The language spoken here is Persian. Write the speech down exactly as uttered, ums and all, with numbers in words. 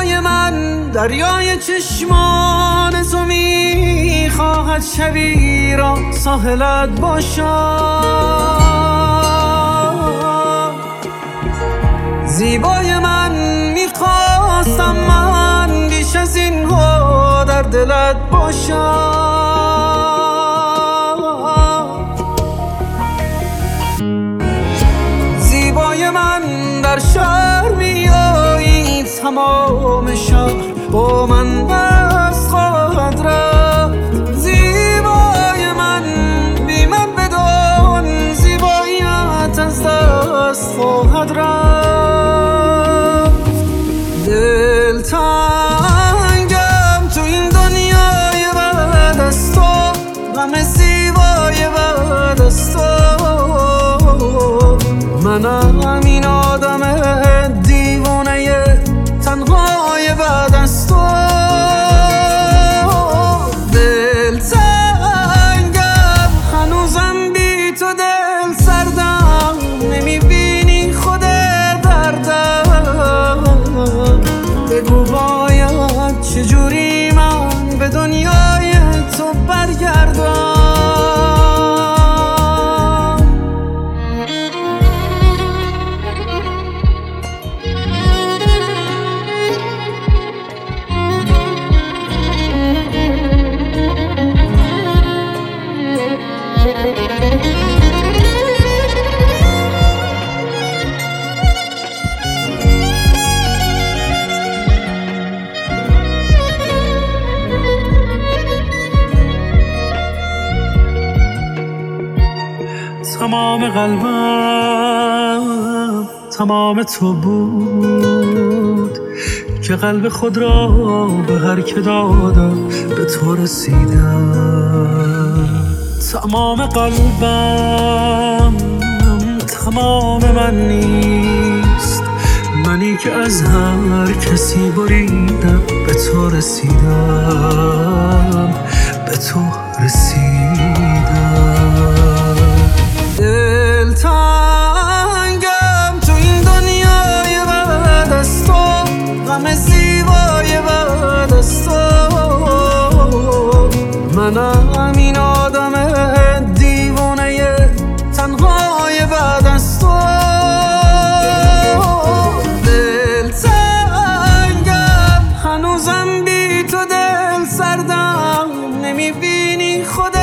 زیبای من دریای چشمان تو میخواهد شبی را ساحلت باشم. زیبای من میخواستم من بیش از این ها در دلت باشم. زیبای من در شهر میایی تمام شهر با من دست خواهد رفت. زیبای من بی من بدان زیباییت از دست خواهد رفت. دل تنگم تو این دنیای بعد از تو، غم زیبای بعد از تو. منم این آدم دیوانه تنهای بعد از تو. دل تنگم هنوزم بی تو دل سردم، نمیبینی خود دردم. بگو باید چجوری من به دنیای تو برگردم. تمام قلبم تمام تو بود که قلب خود را به هر که دادم به تو رسیدم. تمام قلبم تمام من نیست، منی که از هر کسی بریدم به تو رسیدم، به تو رسیدم. دل تنگم تو این دنیای بعد از تو، غم زیبای بعد از تو. منم این آدم دیوانه تنهای بعد از تو. دل تنگم هنوزم بی تو دل سردم، نمیبینی خود